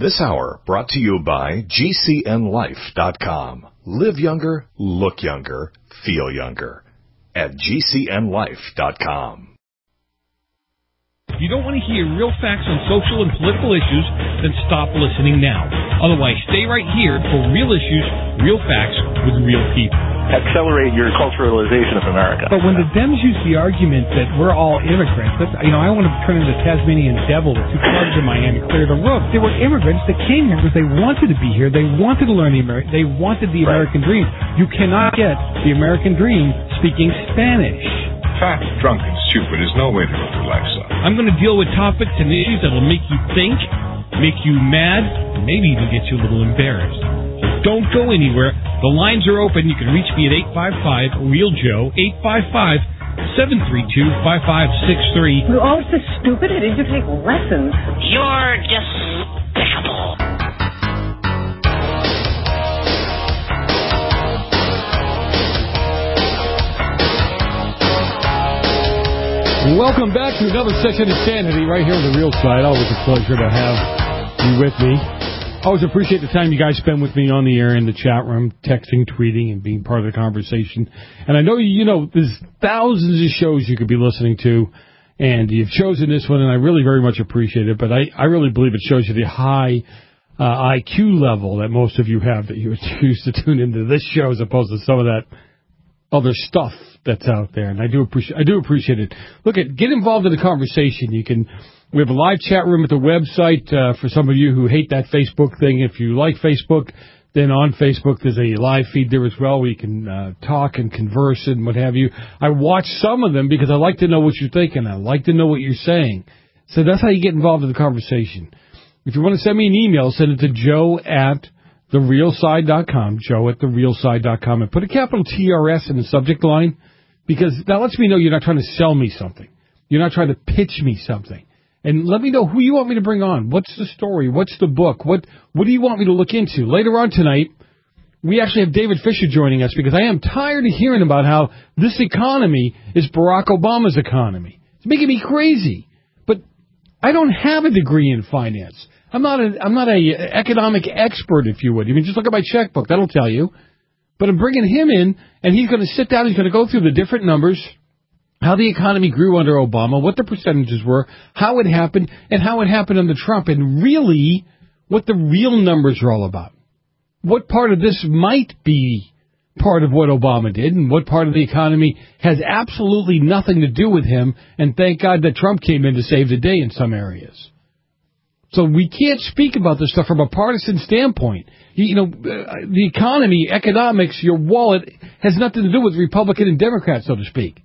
This hour brought to you by GCNLife.com. Live younger, look younger, feel younger. At GCNLife.com. If you don't want to hear real facts on social and political issues, then stop listening now. Otherwise, stay right here for real issues, real facts with real people. Accelerate your culturalization of America. But when the Dems use the argument that we're all immigrants, I want to turn into the Tasmanian devil with 2 clubs in Miami, clear the roof. There were immigrants that came here because they wanted to be here. They wanted to learn they wanted the American dream. You cannot get the American dream speaking Spanish. Fat, drunk, and stupid is no way to go through life, son. I'm going to deal with topics and issues that will make you think, make you mad, and maybe even get you a little embarrassed. So don't go anywhere. The lines are open. You can reach me at 855-REAL-JOE, 855-732-5563. You're all so stupid. I didn't take lessons. You're despicable. Welcome back to another session of Sanity right here on The Real Side. Always a pleasure to have you with me. Always appreciate the time you guys spend with me on the air in the chat room, texting, tweeting, and being part of the conversation. And I know there's thousands of shows you could be listening to, and you've chosen this one, and I really very much appreciate it. But I really believe it shows you the high IQ level that most of you have, that you would choose to tune into this show as opposed to some of that other stuff that's out there, and I do appreciate it. Look, get involved in the conversation. We have a live chat room at the website for some of you who hate that Facebook thing. If you like Facebook, then on Facebook there's a live feed there as well where you can talk and converse and what have you. I watch some of them because I like to know what you're thinking. I like to know what you're saying. So that's how you get involved in the conversation. If you want to send me an email, send it to joe@therealside.com, joe@therealside.com, and put a capital TRS in the subject line, because that lets me know you're not trying to sell me something. You're not trying to pitch me something. And let me know who you want me to bring on. What's the story? What's the book? What do you want me to look into? Later on tonight, we actually have David Fisher joining us, because I am tired of hearing about how this economy is Barack Obama's economy. It's making me crazy. But I don't have a degree in finance. I'm not a economic expert, if you would. You can just look at my checkbook. That'll tell you. But I'm bringing him in, and he's going to sit down. He's going to go through the different numbers, how the economy grew under Obama, what the percentages were, how it happened, and how it happened under Trump, and really what the real numbers are all about. What part of this might be part of what Obama did, and what part of the economy has absolutely nothing to do with him, and thank God that Trump came in to save the day in some areas. So we can't speak about this stuff from a partisan standpoint. The economy, economics, your wallet has nothing to do with Republican and Democrat, so to speak.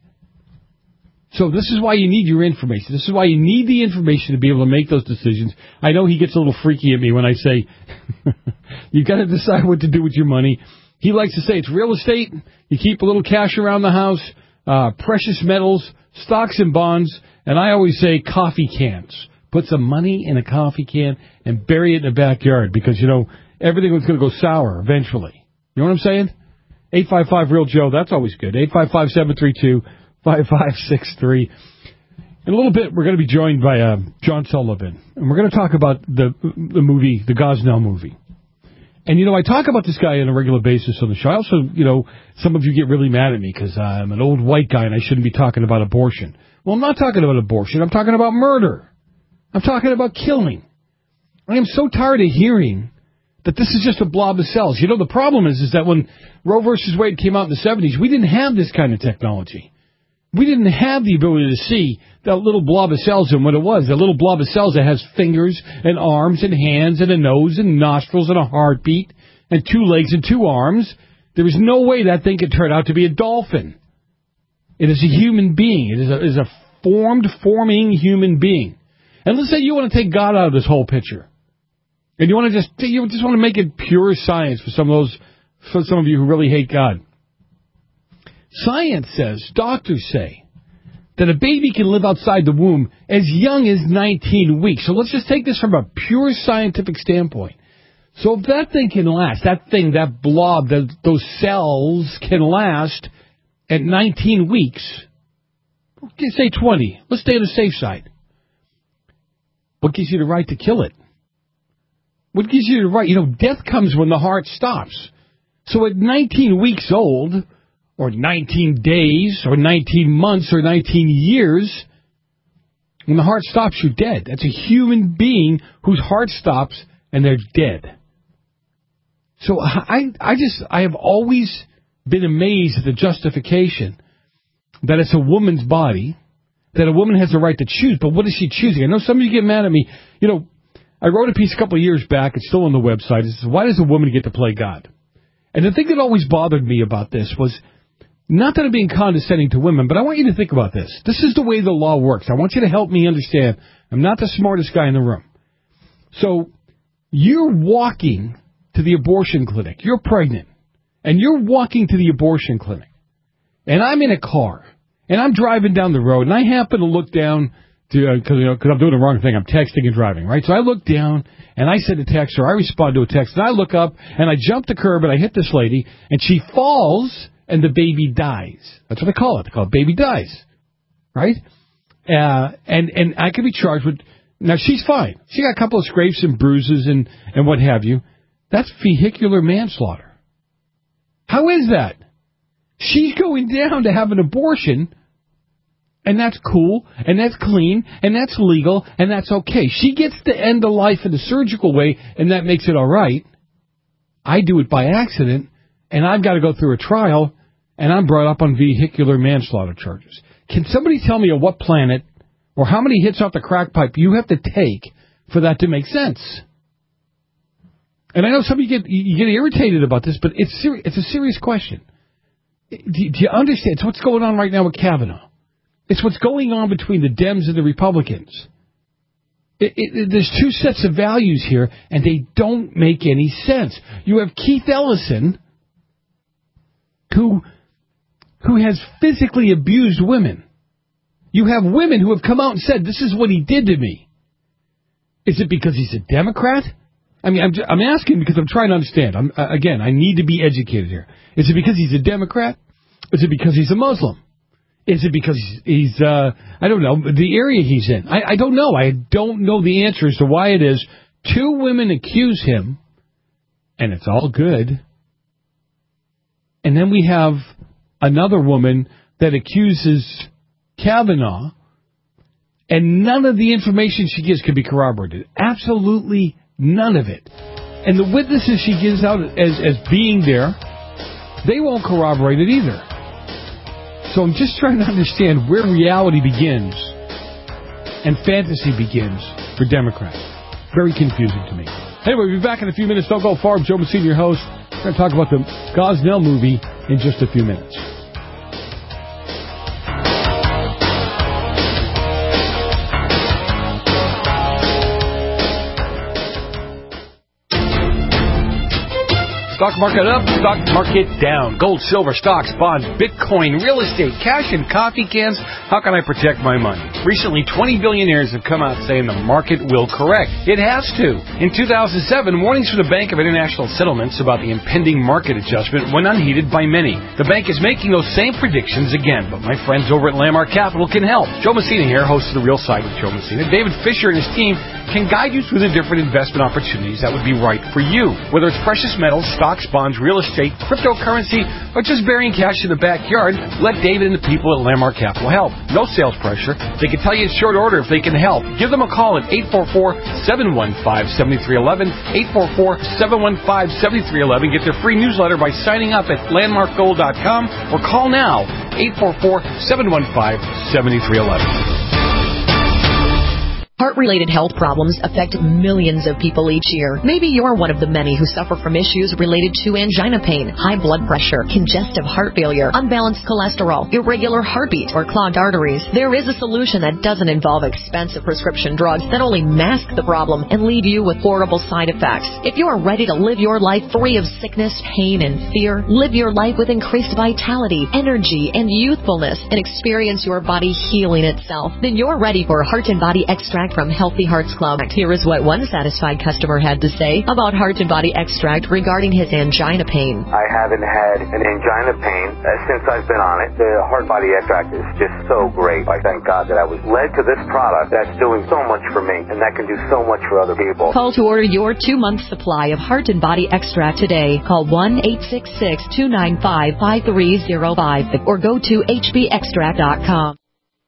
So this is why you need your information. This is why you need the information to be able to make those decisions. I know he gets a little freaky at me when I say, you've got to decide what to do with your money. He likes to say it's real estate. You keep a little cash around the house, precious metals, stocks and bonds, and I always say coffee cans. Put some money in a coffee can and bury it in the backyard, because, everything was going to go sour eventually. You know what I'm saying? 855-REAL-JOE, that's always good. 855-732-5563. In a little bit, we're going to be joined by John Sullivan, and we're going to talk about the movie, the Gosnell movie. And, I talk about this guy on a regular basis on the show. I also, some of you get really mad at me because I'm an old white guy and I shouldn't be talking about abortion. Well, I'm not talking about abortion. I'm talking about murder. I'm talking about killing. I am so tired of hearing that this is just a blob of cells. The problem is that when Roe versus Wade came out in the 70s, we didn't have this kind of technology. We didn't have the ability to see that little blob of cells and what it was. That little blob of cells that has fingers and arms and hands and a nose and nostrils and a heartbeat and 2 legs and 2 arms. There is no way that thing could turn out to be a dolphin. It is a human being. It is a forming human being. And let's say you want to take God out of this whole picture, and you just want to make it pure science for some of you who really hate God. Science says, doctors say, that a baby can live outside the womb as young as 19 weeks. So let's just take this from a pure scientific standpoint. So if that thing can last, that blob, those cells can last at 19 weeks, say 20. Let's stay on the safe side. What gives you the right to kill it? What gives you the right? Death comes when the heart stops. So at 19 weeks old, or 19 days, or 19 months, or 19 years, when the heart stops, you're dead. That's a human being whose heart stops and they're dead. So I have always been amazed at the justification that it's a woman's body, that a woman has the right to choose. But what is she choosing? I know some of you get mad at me. I wrote a piece a couple of years back. It's still on the website. It says, why does a woman get to play God? And the thing that always bothered me about this was, not that I'm being condescending to women, but I want you to think about this. This is the way the law works. I want you to help me understand. I'm not the smartest guy in the room. So you're walking to the abortion clinic. You're pregnant. And you're walking to the abortion clinic. And I'm in a car. And I'm driving down the road. And I happen to look down, because I'm doing the wrong thing. I'm texting and driving, right? So I look down, and I send a text, or I respond to a text. And I look up, and I jump the curb, and I hit this lady. And she falls, and the baby dies. That's what they call it. They call it baby dies, right? And I could be charged with... Now, she's fine. She got a couple of scrapes and bruises and what have you. That's vehicular manslaughter. How is that? She's going down to have an abortion, and that's cool, and that's clean, and that's legal, and that's okay. She gets to end the life in a surgical way, and that makes it all right. I do it by accident, and I've got to go through a trial, and I'm brought up on vehicular manslaughter charges. Can somebody tell me on what planet or how many hits off the crack pipe you have to take for that to make sense? And I know some of you get irritated about this, but it's a serious question. Do you understand? It's what's going on right now with Kavanaugh. It's what's going on between the Dems and the Republicans. There's two sets of values here, and they don't make any sense. You have Keith Ellison, who has physically abused women. You have women who have come out and said, this is what he did to me. Is it because he's a Democrat? I mean, I'm asking because I'm trying to understand. Again, I need to be educated here. Is it because he's a Democrat? Is it because he's a Muslim? Is it because he's, I don't know, the area he's in? I don't know. I don't know the answer as to why it is. Two women accuse him, and it's all good. And then we have another woman that accuses Kavanaugh, and none of the information she gives can be corroborated. Absolutely none of it. And the witnesses she gives out as being there, they won't corroborate it either. So I'm just trying to understand where reality begins and fantasy begins for Democrats. Very confusing to me. Anyway, we'll be back in a few minutes. Don't go far. I'm Joe Messina, your host. We're going to talk about the Gosnell movie in just a few minutes. Stock market up, stock market down. Gold, silver, stocks, bonds, Bitcoin, real estate, cash, and coffee cans. How can I protect my money? Recently, 20 billionaires have come out saying the market will correct. It has to. In 2007, warnings from the Bank of International Settlements about the impending market adjustment went unheeded by many. The bank is making those same predictions again, but my friends over at Landmark Capital can help. Joe Messina here, host of The Real Side with Joe Messina. David Fisher and his team can guide you through the different investment opportunities that would be right for you. Whether it's precious metals, stocks, bonds, real estate, cryptocurrency, or just burying cash in the backyard, let David and the people at Landmark Capital help. No sales pressure. They can tell you in short order if they can help. Give them a call at 844-715-7311, 844-715-7311. Get their free newsletter by signing up at landmarkgold.com or call now, 844-715-7311. Heart-related health problems affect millions of people each year. Maybe you're one of the many who suffer from issues related to angina pain, high blood pressure, congestive heart failure, unbalanced cholesterol, irregular heartbeat, or clogged arteries. There is a solution that doesn't involve expensive prescription drugs that only mask the problem and leave you with horrible side effects. If you are ready to live your life free of sickness, pain, and fear, live your life with increased vitality, energy, and youthfulness, and experience your body healing itself, then you're ready for Heart and Body Extract Extract from Healthy Hearts Club. Here is what one satisfied customer had to say about Heart and Body Extract regarding his angina pain. I haven't had an angina pain since I've been on it. The Heart Body Extract is just so great. I thank God that I was led to this product that's doing so much for me, and that can do so much for other people. Call to order your 2-month supply of Heart and Body Extract today. Call 1-866-295-5305 or go to hbextract.com.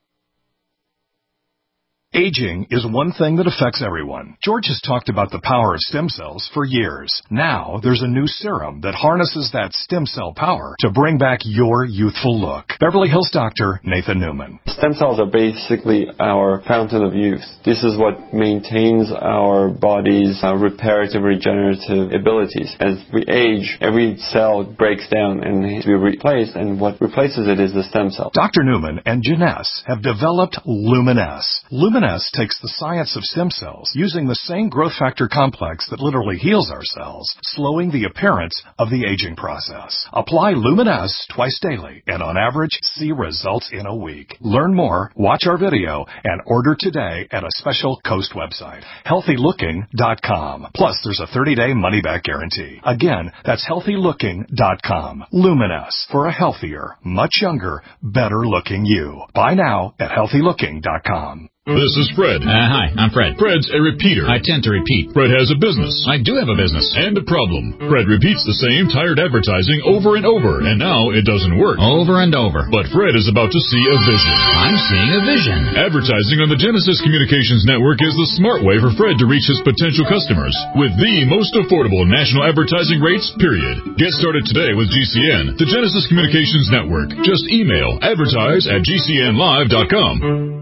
Aging is one thing that affects everyone. George has talked about the power of stem cells for years. Now, there's a new serum that harnesses that stem cell power to bring back your youthful look. Beverly Hills doctor Nathan Newman. Stem cells are basically our fountain of youth. This is what maintains our body's reparative, regenerative abilities. As we age, every cell breaks down and needs to be replaced, and what replaces it is the stem cell. Dr. Newman and Janess have developed Luminesce. Luminesce takes the science of stem cells using the same growth factor complex that literally heals our cells, slowing the appearance of the aging process. Apply Luminesce twice daily and on average see results in a week. Learn more, watch our video, and order today at a special Coast website, healthylooking.com. Plus, there's a 30-day money-back guarantee. Again, that's healthylooking.com. Luminesce for a healthier, much younger, better-looking you. Buy now at healthylooking.com. This is Fred. Hi, I'm Fred. Fred's a repeater. I tend to repeat. Fred has a business. I do have a business. And a problem. Fred repeats the same tired advertising over and over, and now it doesn't work. Over and over. But Fred is about to see a vision. I'm seeing a vision. Advertising on the Genesis Communications Network is the smart way for Fred to reach his potential customers with the most affordable national advertising rates, period. Get started today with GCN, the Genesis Communications Network. Just email advertise@gcnlive.com.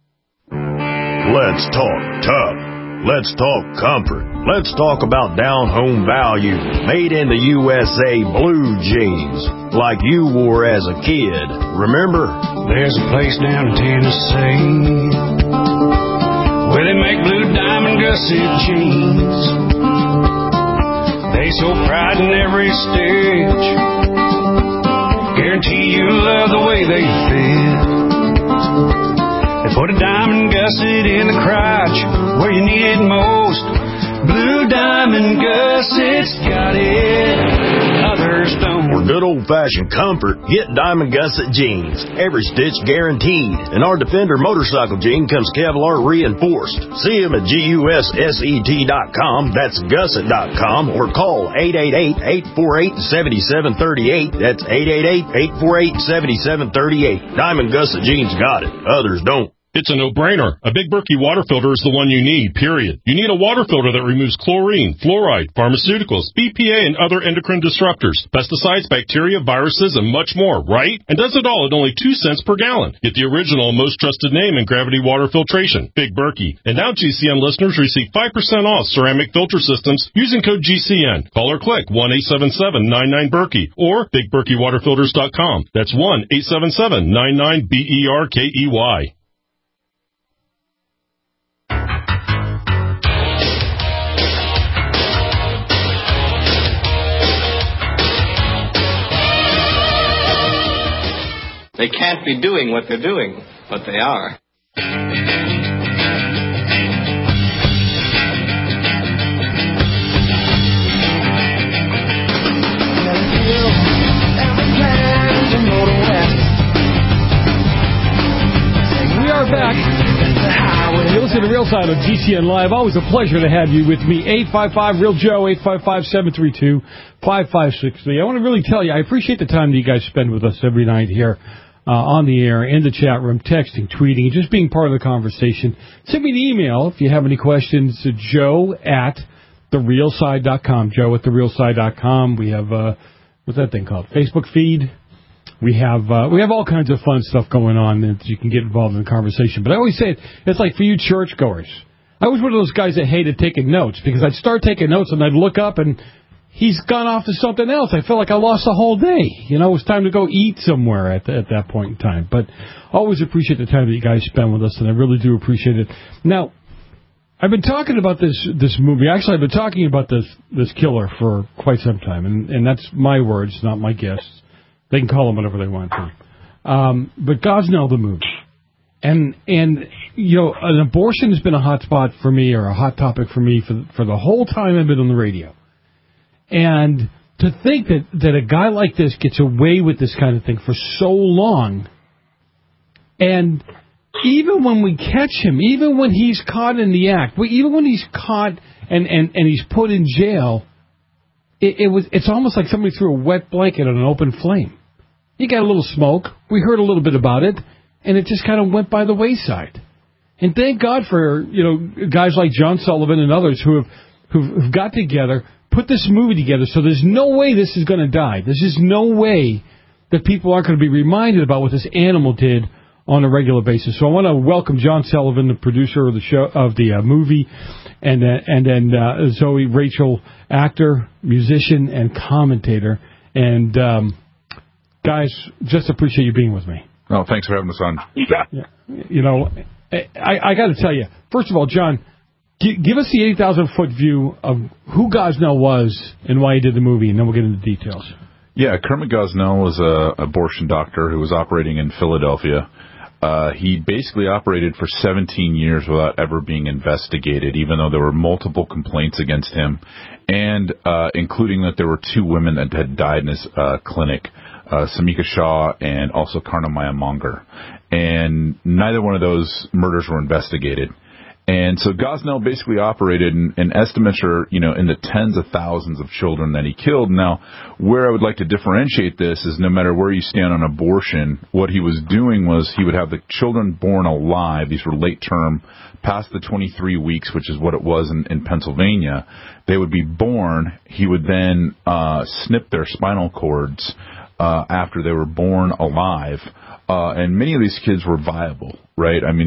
Let's talk tough. Let's talk comfort. Let's talk about down-home value. Made in the USA blue jeans, like you wore as a kid. Remember? There's a place down in Tennessee where they make blue diamond gusset jeans. They so pride in every stitch. Guarantee you love the way they fit. They put a diamond gusset in the crotch where you need it most. Blue Diamond Gussets got it, others don't. For good old-fashioned comfort, get Diamond Gusset jeans. Every stitch guaranteed. And our Defender motorcycle jean comes Kevlar reinforced. See them at GUSSET.com, that's gusset.com, or call 888-848-7738. That's 888-848-7738. Diamond Gusset jeans got it, others don't. It's a no-brainer. A Big Berkey water filter is the one you need, period. You need a water filter that removes chlorine, fluoride, pharmaceuticals, BPA, and other endocrine disruptors, pesticides, bacteria, viruses, and much more, right? And does it all at only 2 cents per gallon. Get the original, most trusted name in gravity water filtration, Big Berkey. And now GCN listeners receive 5% off ceramic filter systems using code GCN. Call or click 1-877-99-BERKEY or BigBerkeyWaterFilters.com. That's 1-877-99-BERKEY. They can't be doing what they're doing, but they are. We are back. You listen to Real Side on GCN Live. Always a pleasure to have you with me. 855-REAL-JOE, 855-732-5563. I want to really tell you, I appreciate the time that you guys spend with us every night here on the air, in the chat room, texting, tweeting, and just being part of the conversation. Send me an email if you have any questions to joe@therealside.com. joe@therealside.com. We have, what's that thing called? Facebook feed. We have all kinds of fun stuff going on that you can get involved in the conversation. But I always say it's like for you churchgoers. I was one of those guys that hated taking notes because I'd start taking notes and I'd look up and he's gone off to something else. I felt like I lost the whole day. You know, it was time to go eat somewhere at that point in time. But I always appreciate the time that you guys spend with us, and I really do appreciate it. Now, I've been talking about this movie. Actually, I've been talking about this killer for quite some time, and that's my words, not my guests. They can call him whatever they want to. But Gosnell, the movie. And an abortion has been a hot spot for me, or a hot topic for me for the whole time I've been on the radio. And to think that a guy like this gets away with this kind of thing for so long, and even when we catch him, even when he's caught in the act, even when he's caught and he's put in jail, it's almost like somebody threw a wet blanket on an open flame. You got a little smoke. We heard a little bit about it, and it just kind of went by the wayside. And thank God for guys like John Sullivan and others who've got together, put this movie together. So there's no way this is going to die. There's just no way that people aren't going to be reminded about what this animal did on a regular basis. So I want to welcome John Sullivan, the producer of the show, of the movie, and then Zoe Rachel, actor, musician, and commentator. And guys, just appreciate you being with me. Oh, thanks for having us on. Yeah. I got to tell you, first of all, John, give us the 80,000-foot view of who Gosnell was and why he did the movie, and then we'll get into the details. Yeah, Kermit Gosnell was an abortion doctor who was operating in Philadelphia. He basically operated for 17 years without ever being investigated, even though there were multiple complaints against him, and including that there were 2 women that had died in his clinic, Samika Shaw and also Karnamaya Monger. And neither one of those murders were investigated. And so Gosnell basically operated, and estimates are, in the tens of thousands of children that he killed. Now, where I would like to differentiate this is no matter where you stand on abortion, what he was doing was he would have the children born alive. These were late term, past the 23 weeks, which is what it was in Pennsylvania. They would be born. He would then snip their spinal cords after they were born alive. And many of these kids were viable, right? I mean,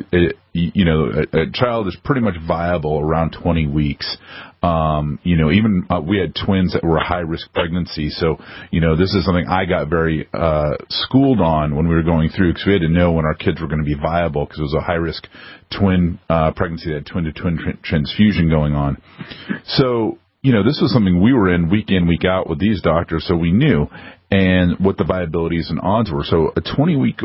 a child is pretty much viable around 20 weeks. Even we had twins that were high-risk pregnancy. So, this is something I got very schooled on when we were going through, because we had to know when our kids were going to be viable, because it was a high-risk twin pregnancy that had twin-to-twin transfusion going on. So, this was something we were in, week out with these doctors, so we knew and what the viabilities and odds were. So a 20-week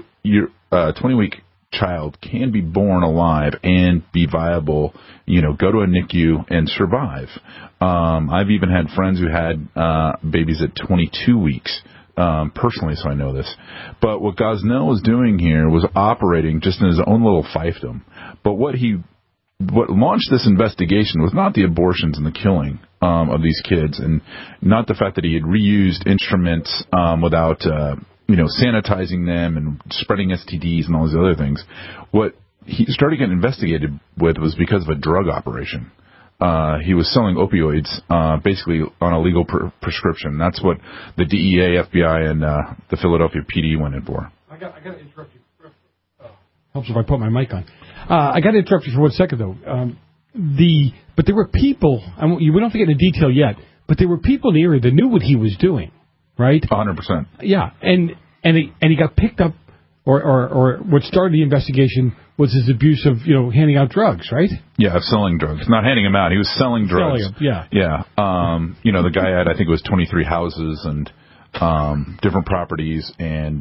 child can be born alive and be viable, go to a NICU and survive. I've even had friends who had babies at 22 weeks, personally, so I know this. But what Gosnell was doing here was operating just in his own little fiefdom. But what launched this investigation was not the abortions and the killing of these kids, and not the fact that he had reused instruments without sanitizing them and spreading STDs and all these other things. What he started getting investigated with was because of a drug operation. He was selling opioids basically on a legal prescription. That's what the DEA, FBI, and the Philadelphia PD went in for. I got to interrupt you. Helps if I put my mic on. I got to interrupt you for 1 second, though. But there were people, we don't have to get into detail yet, but there were people in the area that knew what he was doing, right? 100%. Yeah, and he got picked up, or what started the investigation was his abuse of, handing out drugs, right? Yeah, selling drugs. Not handing them out. He was selling drugs. Selling them, yeah. Yeah. The guy had, I think it was 23 houses and different properties, and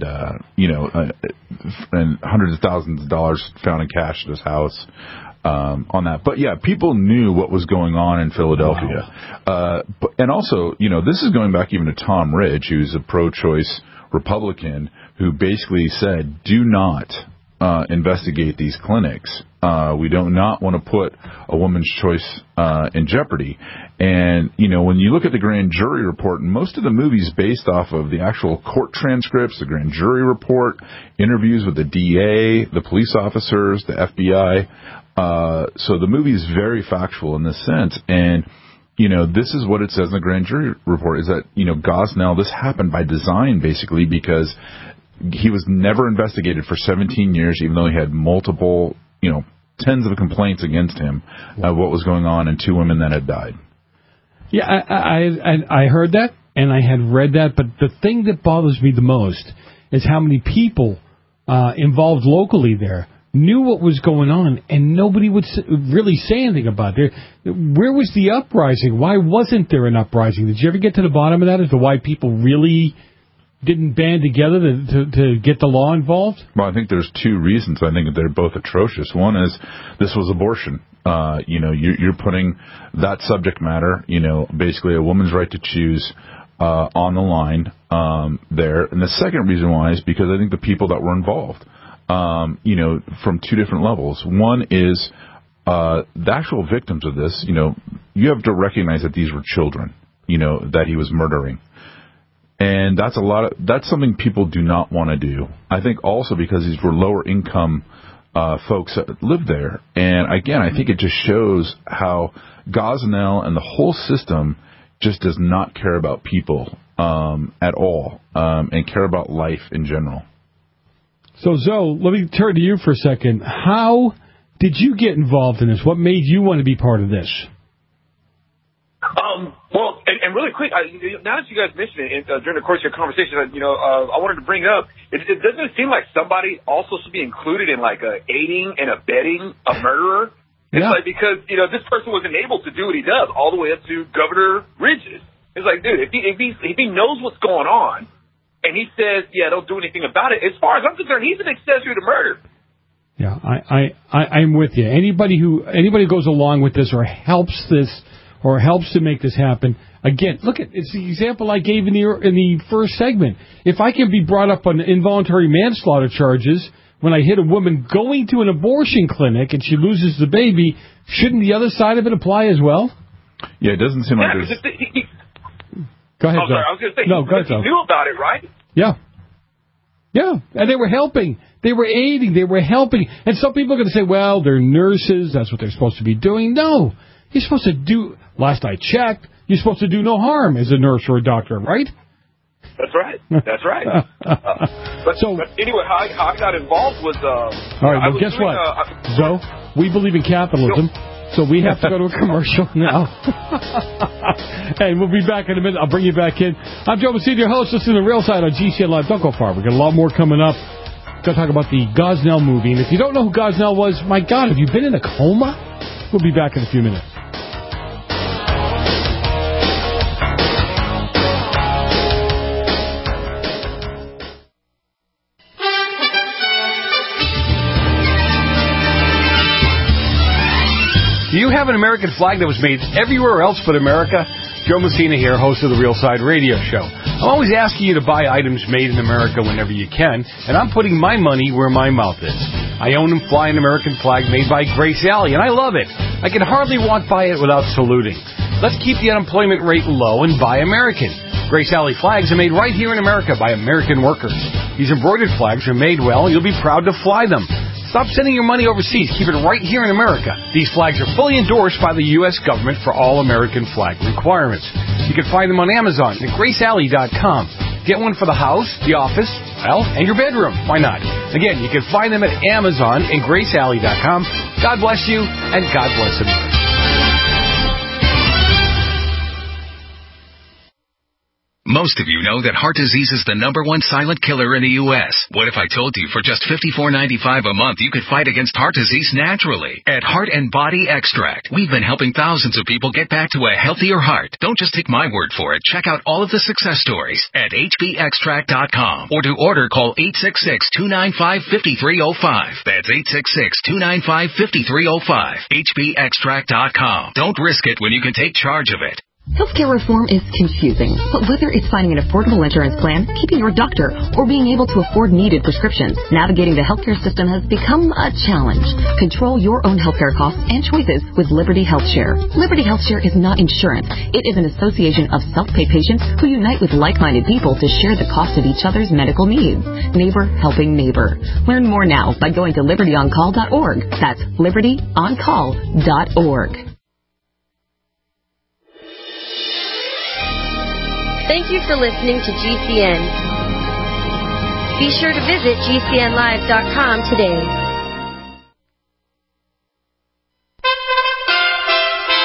and hundreds of thousands of dollars found in cash at his house on that. But yeah, people knew what was going on in Philadelphia. Wow. And also, this is going back even to Tom Ridge, who's a pro-choice Republican, who basically said, do not investigate these clinics. We do not want to put a woman's choice in jeopardy. And, when you look at the grand jury report, most of the movie's based off of the actual court transcripts, the grand jury report, interviews with the DA, the police officers, the FBI. So the movie's very factual in this sense. And, this is what it says in the grand jury report, is that, Gosnell, this happened by design, basically, because he was never investigated for 17 years, even though he had multiple, tens of complaints against him of what was going on, and 2 women that had died. Yeah, I heard that, and I had read that, but the thing that bothers me the most is how many people involved locally there knew what was going on, and nobody would really say anything about it. Where was the uprising? Why wasn't there an uprising? Did you ever get to the bottom of that as to why people really didn't band together to get the law involved? Well, I think there's two reasons. I think they're both atrocious. One is this was abortion. You're putting that subject matter, basically a woman's right to choose, on the line there. And the second reason why is because I think the people that were involved, from two different levels. One is the actual victims of this. You have to recognize that these were children, that he was murdering. And that's something people do not want to do. I think also because these were lower income folks that lived there. And again, I think it just shows how Gosnell and the whole system just does not care about people at all, and care about life in general. So, Zoe, let me turn to you for a second. How did you get involved in this? What made you want to be part of this? Well, and really quick, now that you guys mentioned it during the course of your conversation, I wanted to bring up, it doesn't seem like somebody also should be included in like aiding and abetting a murderer. It's like, because, this person wasn't able to do what he does all the way up to Governor Ridges. It's like, dude, if he knows what's going on and he says, yeah, don't do anything about it, as far as I'm concerned, he's an accessory to murder. Yeah, I'm with you. Anybody who goes along with this or helps to make this happen. Again, look at it's the example I gave in the first segment. If I can be brought up on involuntary manslaughter charges when I hit a woman going to an abortion clinic and she loses the baby, shouldn't the other side of it apply as well? Yeah, it doesn't seem like there's... Go ahead, I'm sorry, I was going to say, no, go ahead, he knew about it, right? Yeah. Yeah, and they were helping. They were aiding. They were helping. And some people are going to say, well, they're nurses. That's what they're supposed to be doing. No. You're supposed to do, last I checked, you're supposed to do no harm as a nurse or a doctor, right? That's right. That's right. But anyway, how I got involved was... all right, well, guess what, Zoe? We believe in capitalism, so we have to go to a commercial now. And we'll be back in a minute. I'll bring you back in. I'm Joe Messina, your host. Listen to The Real Side on GCN Live. Don't go far. We've got a lot more coming up. Going to talk about the Gosnell movie. And if you don't know who Gosnell was, my God, have you been in a coma? We'll be back in a few minutes. Do you have an American flag that was made everywhere else but America? Joe Messina here, host of the Real Side Radio Show. I'm always asking you to buy items made in America whenever you can, and I'm putting my money where my mouth is. I own and fly an American flag made by Grace Alley, and I love it. I can hardly walk by it without saluting. Let's keep the unemployment rate low and buy American. Grace Alley flags are made right here in America by American workers. These embroidered flags are made well, and you'll be proud to fly them. Stop sending your money overseas. Keep it right here in America. These flags are fully endorsed by the U.S. government for all American flag requirements. You can find them on Amazon at GraceAlley.com. Get one for the house, the office, and your bedroom. Why not? Again, you can find them at Amazon and GraceAlley.com. God bless you, and God bless America. Most of you know that heart disease is the #1 silent killer in the U.S. What if I told you for just $54.95 a month you could fight against heart disease naturally? At Heart and Body Extract, we've been helping thousands of people get back to a healthier heart. Don't just take my word for it. Check out all of the success stories at hbextract.com. Or to order, call 866-295-5305. That's 866-295-5305. hbextract.com. Don't risk it when you can take charge of it. Healthcare reform is confusing, but whether it's finding an affordable insurance plan, keeping your doctor, or being able to afford needed prescriptions, navigating the healthcare system has become a challenge. Control your own healthcare costs and choices with Liberty HealthShare. Liberty HealthShare is not insurance. It is an association of self-pay patients who unite with like-minded people to share the cost of each other's medical needs. Neighbor helping neighbor. Learn more now by going to libertyoncall.org. That's libertyoncall.org. Thank you for listening to GCN. Be sure to visit GCNlive.com today.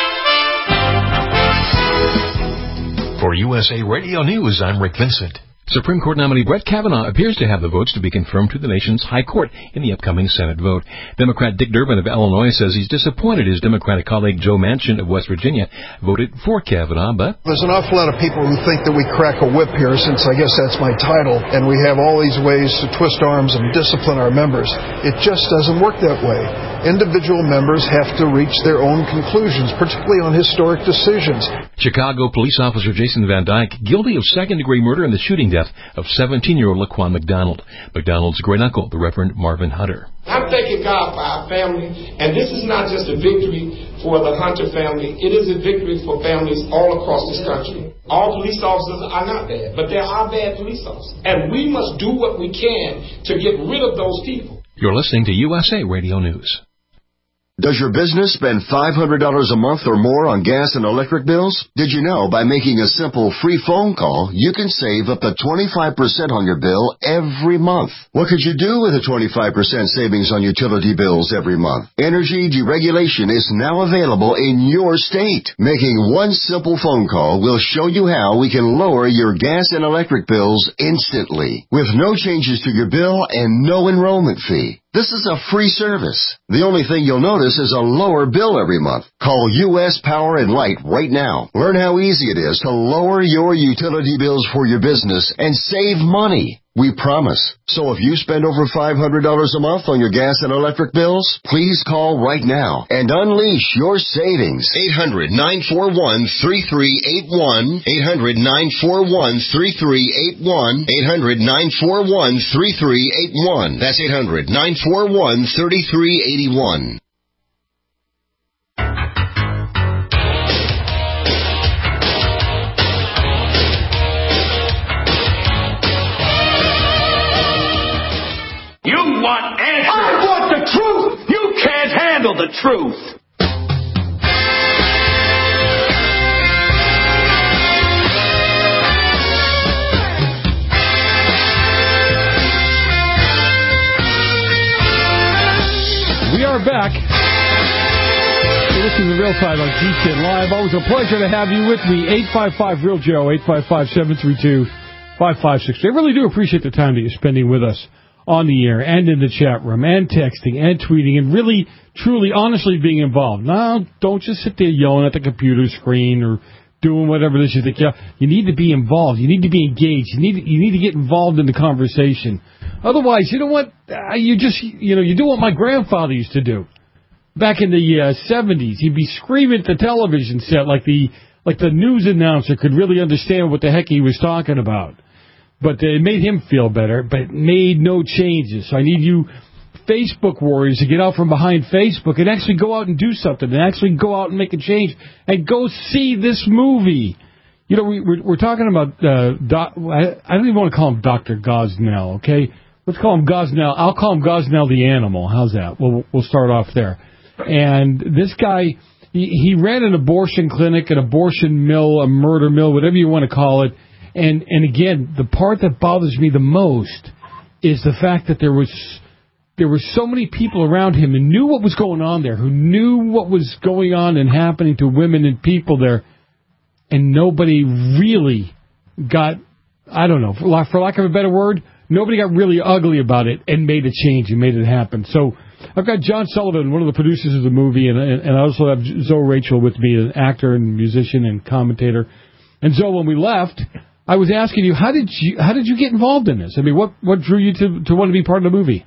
For USA Radio News, I'm Rick Vincent. Supreme Court nominee Brett Kavanaugh appears to have the votes to be confirmed to the nation's high court in the upcoming Senate vote. Democrat Dick Durbin of Illinois says he's disappointed his Democratic colleague Joe Manchin of West Virginia voted for Kavanaugh, but there's an awful lot of people who think that we crack a whip here, since I guess that's my title, and we have all these ways to twist arms and discipline our members. It just doesn't work that way. Individual members have to reach their own conclusions, particularly on historic decisions. Chicago police officer Jason Van Dyke guilty of second-degree murder in the shooting death of 17-year-old Laquan McDonald. McDonald's great-uncle, the Reverend Marvin Hunter. I'm thanking God for our family, and this is not just a victory for the Hunter family. It is a victory for families all across this country. All police officers are not bad, but there are bad police officers. And we must do what we can to get rid of those people. You're listening to USA Radio News. Does your business spend $500 a month or more on gas and electric bills? Did you know by making a simple free phone call, you can save up to 25% on your bill every month? What could you do with a 25% savings on utility bills every month? Energy deregulation is now available in your state. Making one simple phone call will show you how we can lower your gas and electric bills instantly, with no changes to your bill and no enrollment fee. This is a free service. The only thing you'll notice is a lower bill every month. Call U.S. Power and Light right now. Learn how easy it is to lower your utility bills for your business and save money. We promise. So if you spend over $500 a month on your gas and electric bills, please call right now and unleash your savings. 800-941-3381. 800-941-3381. 800-941-3381. That's 800-941-3381. You want answers. I want the truth. You can't handle the truth. We are back. You're listening to The Real Side on GCN Live. Always a pleasure to have you with me. 855-REAL-JOE, 855-732-5563. I really do appreciate the time that you're spending with us on the air and in the chat room and texting and tweeting and really, truly, honestly being involved. Now, don't just sit there yelling at the computer screen or doing whatever it is you think. Yeah, you need to be involved. You need to be engaged. You need to get involved in the conversation. Otherwise, you know what? You do what my grandfather used to do. Back in the 70s, he'd be screaming at the television set like the news announcer could really understand what the heck he was talking about. But it made him feel better, but it made no changes. So I need you Facebook warriors to get out from behind Facebook and actually go out and do something, and actually go out and make a change, and go see this movie. You know, we're talking about, I don't even want to call him Dr. Gosnell, okay? Let's call him Gosnell. I'll call him Gosnell the animal. How's that? We'll start off there. And this guy, he ran an abortion clinic, an abortion mill, a murder mill, whatever you want to call it. And again, the part that bothers me the most is the fact that there were so many people around him who knew what was going on there, who knew what was going on and happening to women and people there, and nobody really got, I don't know, for lack of a better word, nobody got really ugly about it and made a change and made it happen. So I've got John Sullivan, one of the producers of the movie, and I also have Zoe Rachel with me, an actor and musician and commentator. And Zoe, when we left, I was asking you, how did you get involved in this? I mean, what drew you to want to be part of the movie?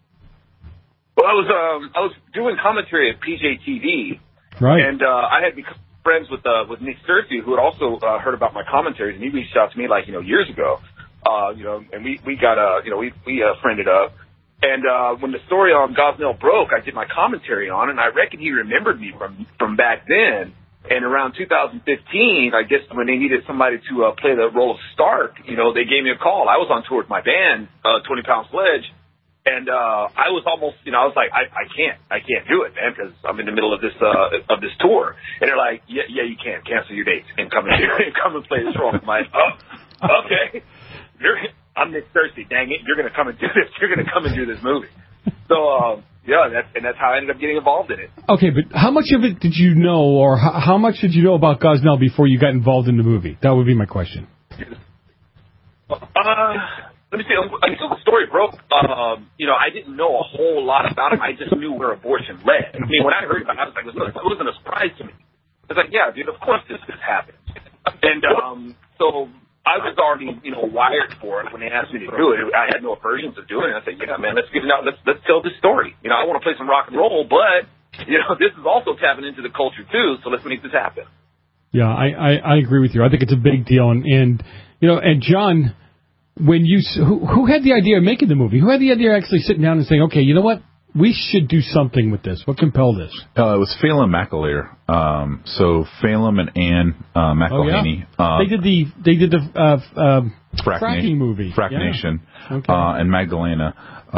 Well, I was doing commentary at PJTV, right? And I had become friends with Nick Searcy, who had also heard about my commentaries, and he reached out to me years ago, and we got we friended up. And when the story on Gosnell broke, I did my commentary on it, and I reckon he remembered me from back then. And around 2015, I guess when they needed somebody to play the role of Stark, they gave me a call. I was on tour with my band, 20 Pound Sledge, and I was almost, I was like, I can't do it, man, because I'm in the middle of this tour. And they're like, yeah, you can cancel your dates and come and play this role. I'm like, oh, okay. I'm Nick Searcy. Dang it, you're gonna come and do this. You're gonna come and do this movie. So. Yeah, that's how I ended up getting involved in it. Okay, but how much of it did you know, or how much did you know about Gosnell before you got involved in the movie? That would be my question. Let me see. Until the story broke, I didn't know a whole lot about him. I just knew where abortion led. I mean, when I heard about it, I was like, it wasn't a surprise to me. I was like, yeah, dude, of course this happened. And so I was already, wired for it when they asked me to do it. I had no aversions to doing it. I said, yeah, man, let's get it out. Let's tell this story. I want to play some rock and roll, but, this is also tapping into the culture, too, so let's make this happen. Yeah, I agree with you. I think it's a big deal. And John, when who had the idea of making the movie? Who had the idea of actually sitting down and saying, okay, you know what? We should do something with this. What compelled this? It was Phelan McAleer. So Phelan and Ann McElhaney. Oh, yeah? They did the fracking movie. Frack Nation. Okay. And Magdalena.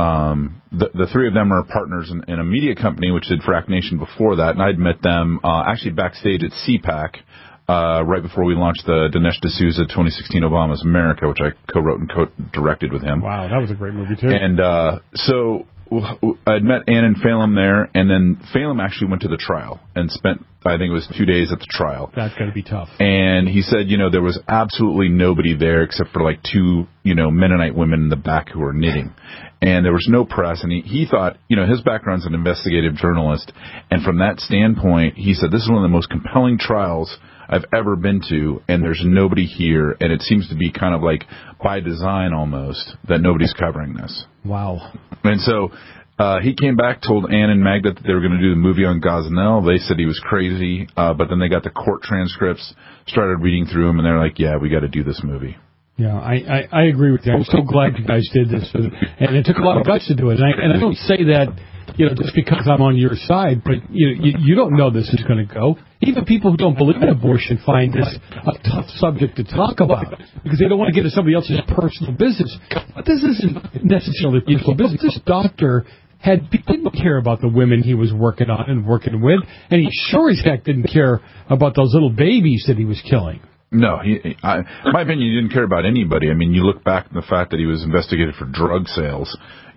The three of them are partners in a media company which did Frack Nation before that, and I'd met them actually backstage at CPAC right before we launched the Dinesh D'Souza 2016 Obama's America, which I co-wrote and co-directed with him. Wow, that was a great movie too. And so I'd met Ann and Phelan there, and then Phelan actually went to the trial and spent, I think it was 2 days at the trial. That's going to be tough. And he said, there was absolutely nobody there except for like two, Mennonite women in the back who were knitting. And there was no press, and he thought, his background's an investigative journalist, and from that standpoint, he said, this is one of the most compelling trials I've ever been to, and there's nobody here, and it seems to be kind of like by design almost that nobody's covering this. Wow. And so he came back, told Ann and Magda that they were going to do the movie on Gosnell. They said he was crazy, but then they got the court transcripts, started reading through them, and they're like, yeah, we got to do this movie. Yeah, I agree with you. I'm so glad you guys did this, and it took a lot of guts to do it. And I don't say that, just because I'm on your side, but you don't know this is going to go. Even people who don't believe in abortion find this a tough subject to talk about because they don't want to get into somebody else's personal business. But this isn't necessarily personal business. This doctor didn't care about the women he was working on and working with, and he sure as heck didn't care about those little babies that he was killing. No, in my opinion, he didn't care about anybody. I mean, you look back at the fact that he was investigated for drug sales,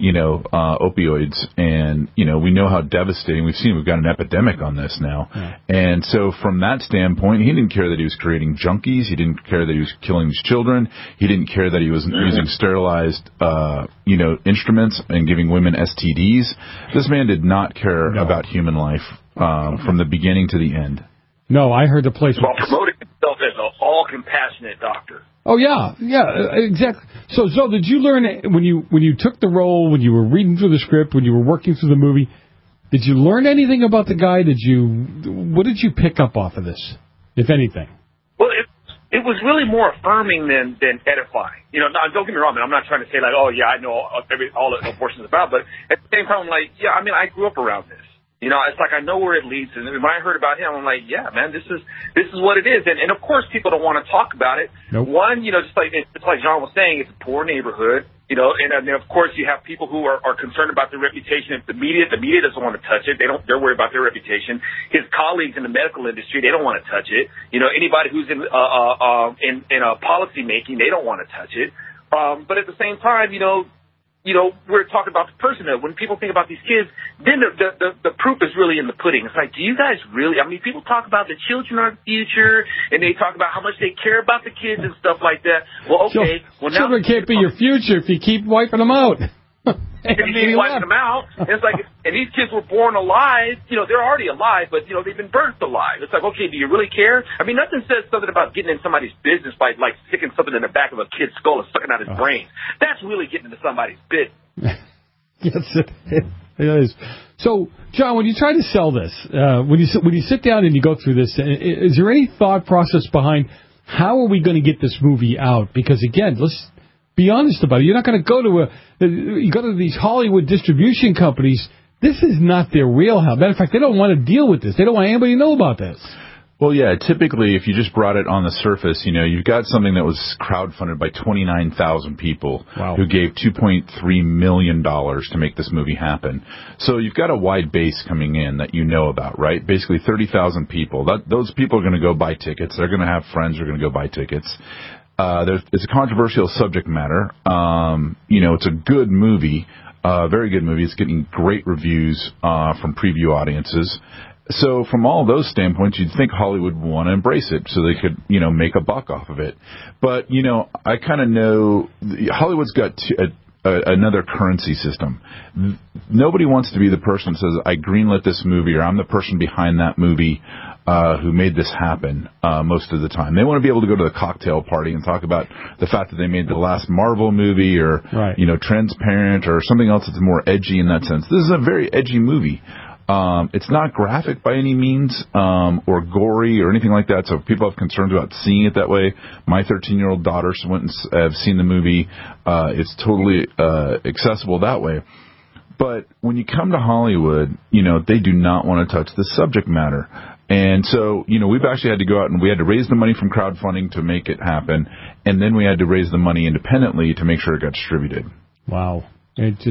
opioids, and, we know how devastating. We've got an epidemic on this now. Yeah. And so from that standpoint, he didn't care that he was creating junkies. He didn't care that he was killing these children. He didn't care that he was using sterilized, instruments and giving women STDs. This man did not care about human life from the beginning to the end. No, I heard the place. While promoting himself as an all-compassionate doctor. Oh, yeah, exactly. So, Zoe, did you learn when you took the role, when you were reading through the script, when you were working through the movie, did you learn anything about the guy? What did you pick up off of this, if anything? Well, it was really more affirming than edifying. Don't get me wrong, man. I'm not trying to say like, oh, yeah, I know all that abortion is about, but at the same time, I grew up around this. It's like I know where it leads. And when I heard about him, I'm like, yeah, man, this is what it is. And of course, people don't want to talk about it. Nope. One, just like John was saying, it's a poor neighborhood. And then of course you have people who are concerned about their reputation. If the media doesn't want to touch it. They're worried about their reputation. His colleagues in the medical industry, they don't want to touch it. Anybody who's in policy making, they don't want to touch it. But at the same time, we're talking about the personhood. When people think about these kids, then the proof is really in the pudding. It's like, do you guys really? I mean, people talk about the children are the future, and they talk about how much they care about the kids and stuff like that. Well, okay. Children can't be your future if you keep wiping them out. If you keep wiping them out, it's like, and these kids were born alive. They're already alive, but they've been birthed alive. It's like, okay, do you really care? I mean, nothing says something about getting in somebody's business by like sticking something in the back of a kid's skull and sucking out his brains. That's really getting into somebody's business. Yes, it is. So, John, when you try to sell this, when you sit down and you go through this, is there any thought process behind how are we going to get this movie out? Because again, let's be honest about it. You're not going to go to these Hollywood distribution companies. This is not their wheelhouse. Matter of fact, they don't want to deal with this. They don't want anybody to know about this. Well, yeah, typically if you just brought it on the surface, you've got something that was crowdfunded by 29,000 people who gave $2.3 million to make this movie happen. So you've got a wide base coming in that you know about, right? Basically 30,000 people. Those people are going to go buy tickets. They're going to have friends who are going to go buy tickets. It's a controversial subject matter. It's a good movie, very good movie. It's getting great reviews from preview audiences. So from all those standpoints, you'd think Hollywood would want to embrace it so they could, make a buck off of it. But, I kind of know Hollywood's got another currency system. Nobody wants to be the person that says, I greenlit this movie, or I'm the person behind that movie who made this happen most of the time. They want to be able to go to the cocktail party and talk about the fact that they made the last Marvel movie or, Transparent or something else that's more edgy in that sense. This is a very edgy movie. It's not graphic by any means or gory or anything like that, so if people have concerns about seeing it that way, my 13-year-old daughter went and have seen the movie. It's totally accessible that way. But when you come to Hollywood, they do not want to touch the subject matter. And so, we've actually had to go out and we had to raise the money from crowdfunding to make it happen, and then we had to raise the money independently to make sure it got distributed. Wow. It's,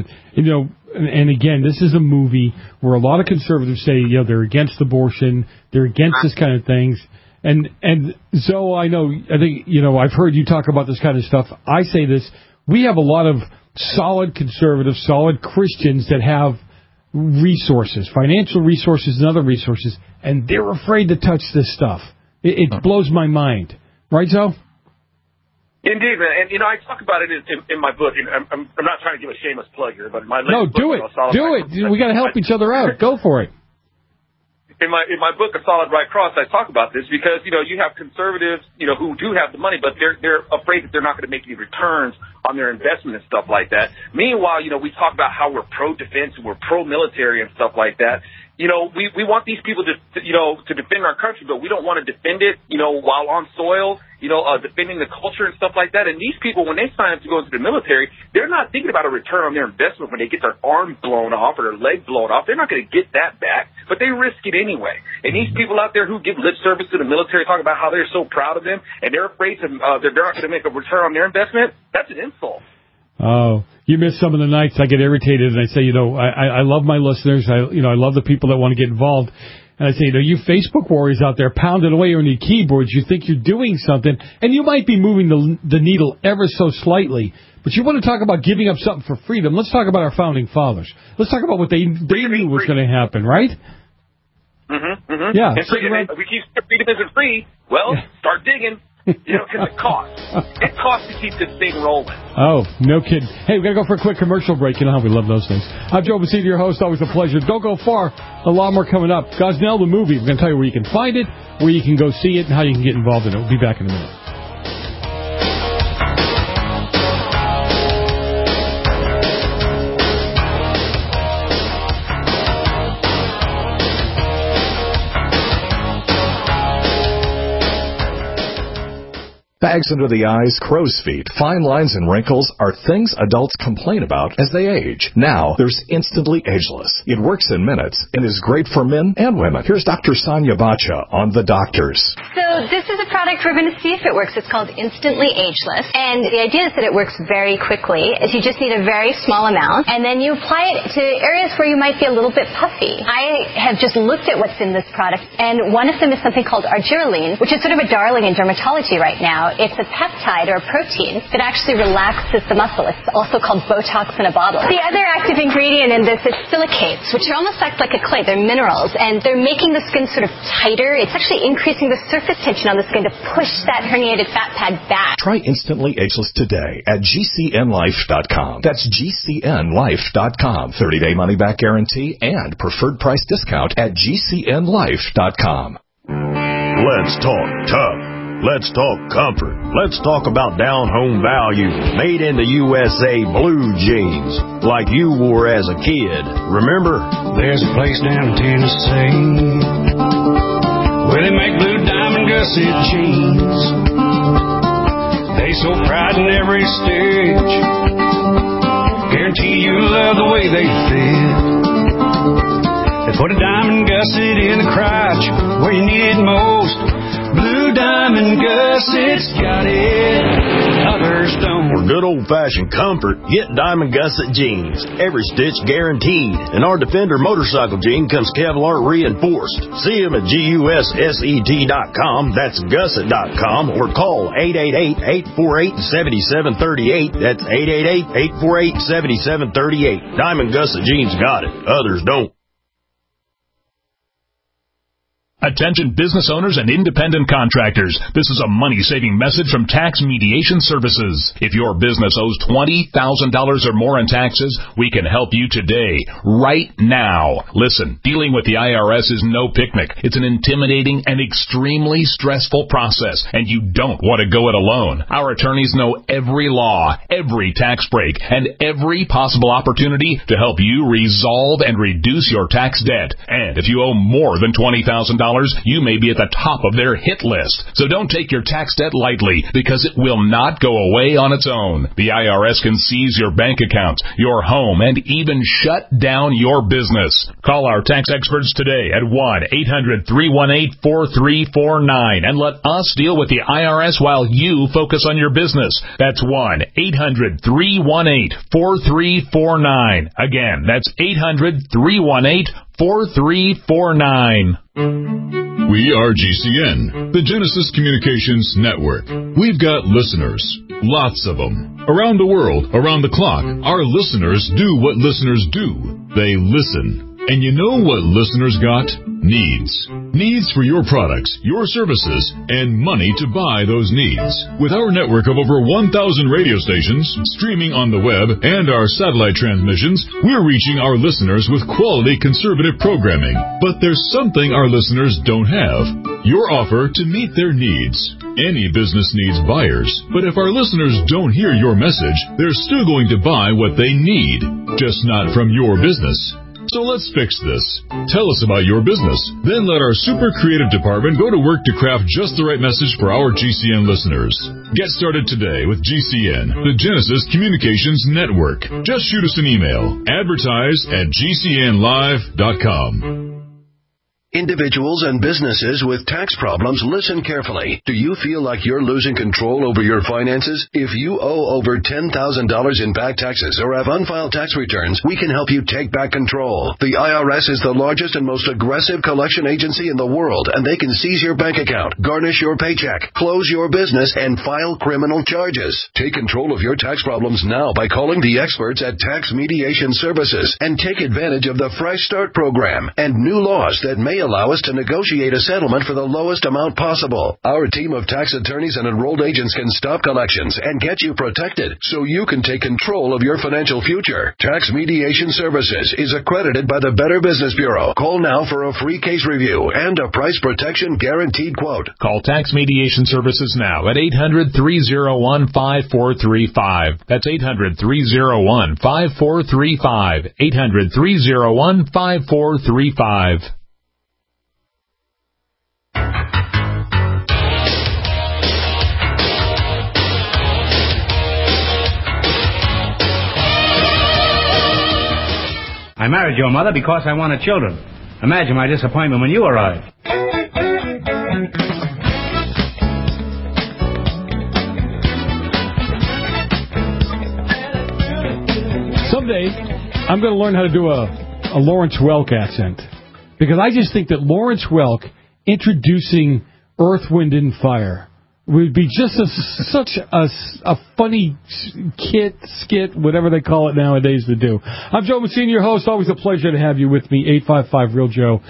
and again, this is a movie where a lot of conservatives say, they're against abortion, they're against this kind of things. And so I think, I've heard you talk about this kind of stuff. I say this, we have a lot of solid conservatives, solid Christians that have resources, financial resources and other resources, and they're afraid to touch this stuff. It blows my mind. Right, Joe? Indeed, man. And, I talk about it in my book. And I'm not trying to give a shameless plug here, but my latest do it. We got to help each other out. Go for it. In my book, A Solid Right Cross, I talk about this because, you have conservatives, who do have the money, but they're afraid that they're not going to make any returns on their investment and stuff like that. Meanwhile, we talk about how we're pro-defense and we're pro-military and stuff like that. We want these people to defend our country, but we don't want to defend it, while on soil, defending the culture and stuff like that. And these people, when they sign up to go into the military, they're not thinking about a return on their investment when they get their arm blown off or their leg blown off. They're not going to get that back, but they risk it anyway. And these people out there who give lip service to the military, talk about how they're so proud of them, and they're afraid that they're not going to make a return on their investment, that's an insult. Oh, you miss some of the nights I get irritated and I say, I love my listeners. I love the people that want to get involved. And I say, you Facebook warriors out there pounding away on your keyboards, you think you're doing something, and you might be moving the needle ever so slightly, but you want to talk about giving up something for freedom. Let's talk about our founding fathers. Let's talk about what they knew was going to happen, right? Mm-hmm, mm-hmm. Yeah. And we keep freedom isn't free. Well, start digging. Because it costs. It costs to keep this thing rolling. Oh, no kidding. Hey, we got to go for a quick commercial break. You know how we love those things. I'm Joe Bacino, your host. Always a pleasure. Don't go far. A lot more coming up. Gosnell, the movie. We're going to tell you where you can find it, where you can go see it, and how you can get involved in it. We'll be back in a minute. Bags under the eyes, crow's feet, fine lines, and wrinkles are things adults complain about as they age. Now, there's Instantly Ageless. It works in minutes and is great for men and women. Here's Dr. Sonia Bacha on The Doctors. So this is a product we're going to see if it works. It's called Instantly Ageless. And the idea is that it works very quickly. You just need a very small amount. And then you apply it to areas where you might be a little bit puffy. I have just looked at what's in this product. And one of them is something called argireline, which is sort of a darling in dermatology right now. It's a peptide or a protein that actually relaxes the muscle. It's also called Botox in a bottle. The other active ingredient in this is silicates, which are almost act like a clay. They're minerals, and they're making the skin sort of tighter. It's actually increasing the surface tension on the skin to push that herniated fat pad back. Try Instantly Ageless today at GCNlife.com. That's GCNlife.com. 30-day money-back guarantee and preferred price discount at GCNlife.com. Let's talk tough. Let's talk comfort. Let's talk about down-home value. Made in the USA blue jeans, like you wore as a kid. Remember? There's a place down in Tennessee where they make blue diamond gusset jeans. They so pride in every stitch. Guarantee you love the way they fit. They put a diamond gusset in the crotch where you need it most. Blue Diamond Gusset's got it, others don't. For good old-fashioned comfort, get Diamond Gusset jeans. Every stitch guaranteed. And our Defender motorcycle jean comes Kevlar reinforced. See them at GUSSET.com. That's Gusset.com. Or call 888-848-7738. That's 888-848-7738. Diamond Gusset jeans got it, others don't. Attention business owners and independent contractors. This is a money-saving message from Tax Mediation Services. If your business owes $20,000 or more in taxes, we can help you today, right now. Listen, dealing with the IRS is no picnic. It's an intimidating and extremely stressful process, and you don't want to go it alone. Our attorneys know every law, every tax break, and every possible opportunity to help you resolve and reduce your tax debt. And if you owe more than $20,000, you may be at the top of their hit list. So don't take your tax debt lightly, because it will not go away on its own. The IRS can seize your bank account, your home, and even shut down your business. Call our tax experts today at 1-800-318-4349 and let us deal with the IRS while you focus on your business. That's 1-800-318-4349. Again, that's 800-318-4349. We are GCN, the Genesis Communications Network. We've got listeners, lots of them. Around the world, around the clock, our listeners do what listeners do. They listen. And you know what listeners got? Needs. Needs for your products, your services, and money to buy those needs. With our network of over 1,000 radio stations, streaming on the web, and our satellite transmissions, we're reaching our listeners with quality conservative programming. But there's something our listeners don't have. Your offer to meet their needs. Any business needs buyers, but if our listeners don't hear your message, they're still going to buy what they need, just not from your business. So let's fix this. Tell us about your business. Then let our super creative department go to work to craft just the right message for our GCN listeners. Get started today with GCN, the Genesis Communications Network. Just shoot us an email. Advertise@gcnlive.com. Individuals and businesses with tax problems, listen carefully. Do you feel like you're losing control over your finances? If you owe over $10,000 in back taxes or have unfiled tax returns, we can help you take back control. The IRS is the largest and most aggressive collection agency in the world, and they can seize your bank account, garnish your paycheck, close your business, and file criminal charges. Take control of your tax problems now by calling the experts at Tax Mediation Services and take advantage of the Fresh Start program and new laws that may allow us to negotiate a settlement for the lowest amount possible. Our team of tax attorneys and enrolled agents can stop collections and get you protected so you can take control of your financial future. Tax Mediation Services is accredited by the Better Business Bureau. Call now for a free case review and a price protection guaranteed quote. Call Tax Mediation Services now at 800-301-5435. That's 800-301-5435. 800-301-5435. I married your mother because I wanted children. Imagine my disappointment when you arrived. Someday, I'm going to learn how to do a Lawrence Welk accent. Because I just think that Lawrence Welk introducing Earth, Wind, and Fire would be just such a funny skit, whatever they call it nowadays to do. I'm Joe Messina, your host. Always a pleasure to have you with me. 855-REAL-JOE,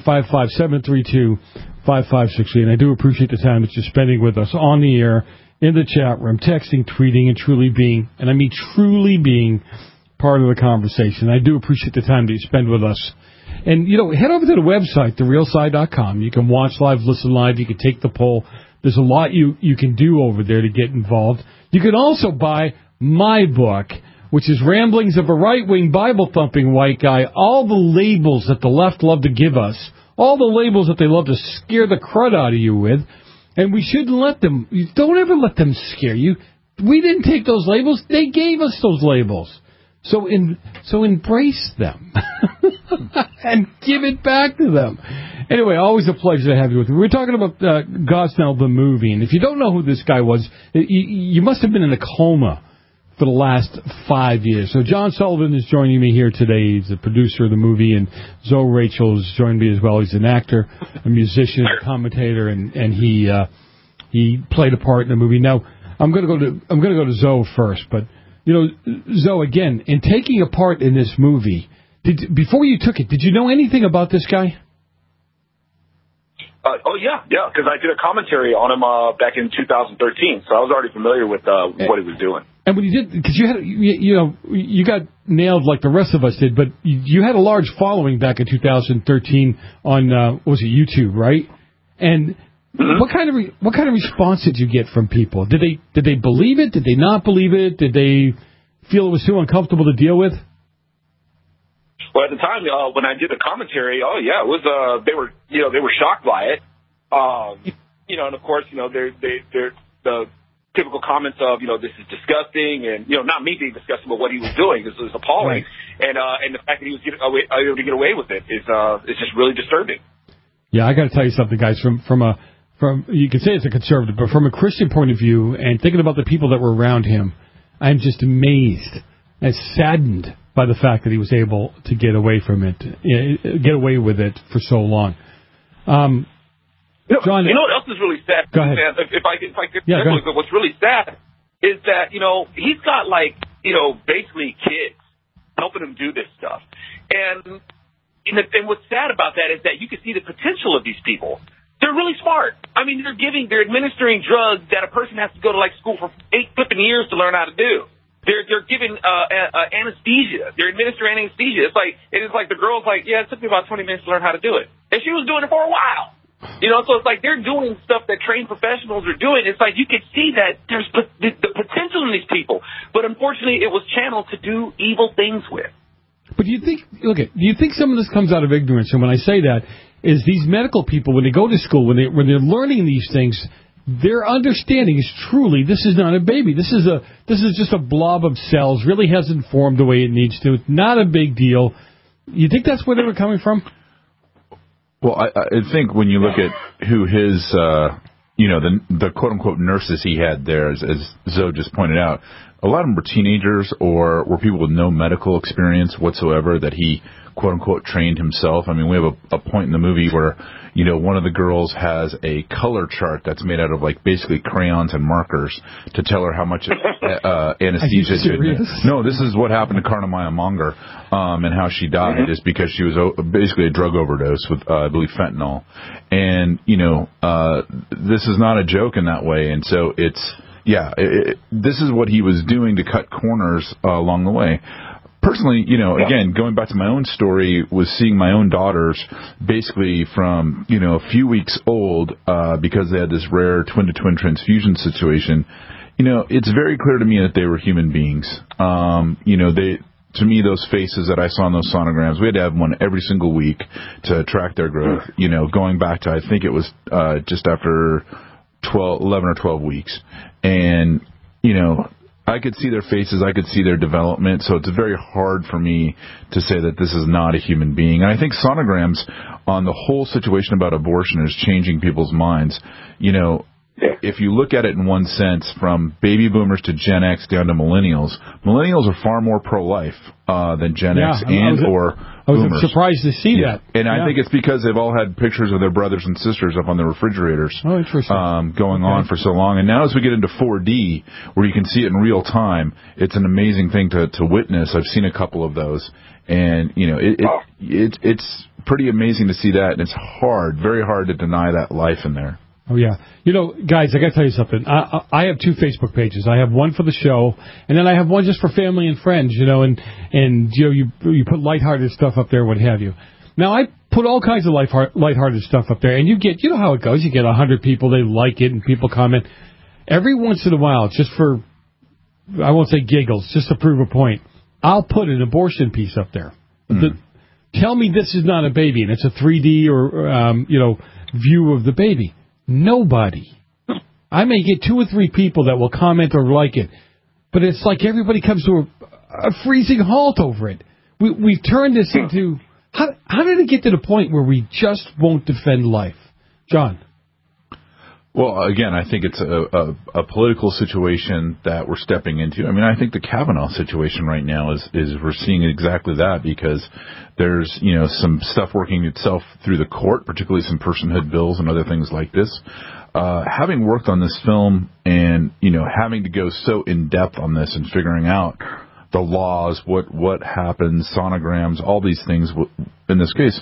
855-732-5568. And I do appreciate the time that you're spending with us on the air, in the chat room, texting, tweeting, and truly being, and I mean truly being, part of the conversation. I do appreciate the time that you spend with us. And, head over to the website, therealside.com. You can watch live, listen live. You can take the poll. There's a lot you can do over there to get involved. You can also buy my book, which is Ramblings of a Right-Wing Bible-Thumping White Guy. All the labels that the left love to give us. All the labels that they love to scare the crud out of you with. And we shouldn't let them. Don't ever let them scare you. We didn't take those labels. They gave us those labels. So embrace them and give it back to them. Anyway, always a pleasure to have you with me. We're talking about Gosnell, the movie. And if you don't know who this guy was, you must have been in a coma for the last 5 years. So John Sullivan is joining me here today. He's the producer of the movie, and Zoe Rachel has joined me as well. He's an actor, a musician, a commentator, and he played a part in the movie. Now, I'm going to go to Zoe first, but Zoe, again, in taking a part in this movie, before you took it, did you know anything about this guy? Yeah, because I did a commentary on him back in 2013, so I was already familiar with what he was doing. And when you did, because you got nailed like the rest of us did, but you had a large following back in 2013 on what was it, YouTube, right? And what kind of response did you get from people? Did they believe it? Did they not believe it? Did they feel it was too uncomfortable to deal with? Well, at the time when I did the commentary, it was they were shocked by it. And of course, they're the typical comments of, this is disgusting, and not me being disgusting, but what he was doing is appalling, right. And the fact that he was able to get away with it is just really disturbing. Yeah, I got to tell you something, guys. From you can say it's a conservative, but from a Christian point of view, and thinking about the people that were around him, I'm just amazed and saddened by the fact that he was able to get away from it, get away with it for so long. John, you know what else is really sad? Go ahead. If I could, but what's really sad is that he's got basically kids helping him do this stuff, and what's sad about that is that you can see the potential of these people. They're really smart. I mean, they're administering drugs that a person has to go to school for 8 flipping years to learn how to do. They're giving anesthesia. They're administering anesthesia. It's like the girl's like, yeah, it took me about 20 minutes to learn how to do it, and she was doing it for a while. So it's like they're doing stuff that trained professionals are doing. It's like you can see that there's the potential in these people, but unfortunately, it was channeled to do evil things with. But do you think some of this comes out of ignorance? And when I say that, is these medical people, when they go to school, when they're learning these things, their understanding is truly, this is not a baby. This is just a blob of cells. Really hasn't formed the way it needs to. It's not a big deal. You think that's where they were coming from? Well, I think when you look at who his, the quote-unquote nurses he had there, as Zoe just pointed out, a lot of them were teenagers or were people with no medical experience whatsoever that he, quote-unquote, trained himself. I mean, we have a point in the movie where, one of the girls has a color chart that's made out of, basically crayons and markers to tell her how much anesthesia she No, this is what happened to Karnamaya Monger, and how she died is because she was basically a drug overdose with, I believe, fentanyl. And, this is not a joke in that way. And so this is what he was doing to cut corners along the way. Personally, again, going back to my own story, was seeing my own daughters basically from, a few weeks old, because they had this rare twin-to-twin transfusion situation. It's very clear to me that they were human beings. To me, those faces that I saw in those sonograms, we had to have one every single week to track their growth, going back to, I think it was, just after 11 or 12 weeks. And, I could see their faces, I could see their development, so it's very hard for me to say that this is not a human being. And I think sonograms on the whole situation about abortion is changing people's minds. If you look at it in one sense, from baby boomers to Gen X down to millennials are far more pro-life than Gen X or I was boomers. Surprised to see that. And I think it's because they've all had pictures of their brothers and sisters up on their refrigerators going on for so long. And now as we get into 4D, where you can see it in real time, it's an amazing thing to witness. I've seen a couple of those. And, it's pretty amazing to see that. And it's very hard to deny that life in there. Oh, yeah. Guys, I got to tell you something. I have 2 Facebook pages. I have one for the show, and then I have one just for family and friends, and you put lighthearted stuff up there, what have you. Now, I put all kinds of lighthearted stuff up there, and you get, how it goes. You get 100 people, they like it, and people comment. Every once in a while, just for, I won't say giggles, just to prove a point, I'll put an abortion piece up there. Tell me this is not a baby, and it's a 3D or, view of the baby. Nobody. I may get 2 or 3 people that will comment or like it, but it's like everybody comes to a freezing halt over it. We've turned this into... How did it get to the point where we just won't defend life? John? Well, again, I think it's a political situation that we're stepping into. I mean, I think the Kavanaugh situation right now is we're seeing exactly that, because there's, some stuff working itself through the court, particularly some personhood bills and other things like this. Having worked on this film and, having to go so in-depth on this and figuring out the laws, what happens, sonograms, all these things in this case,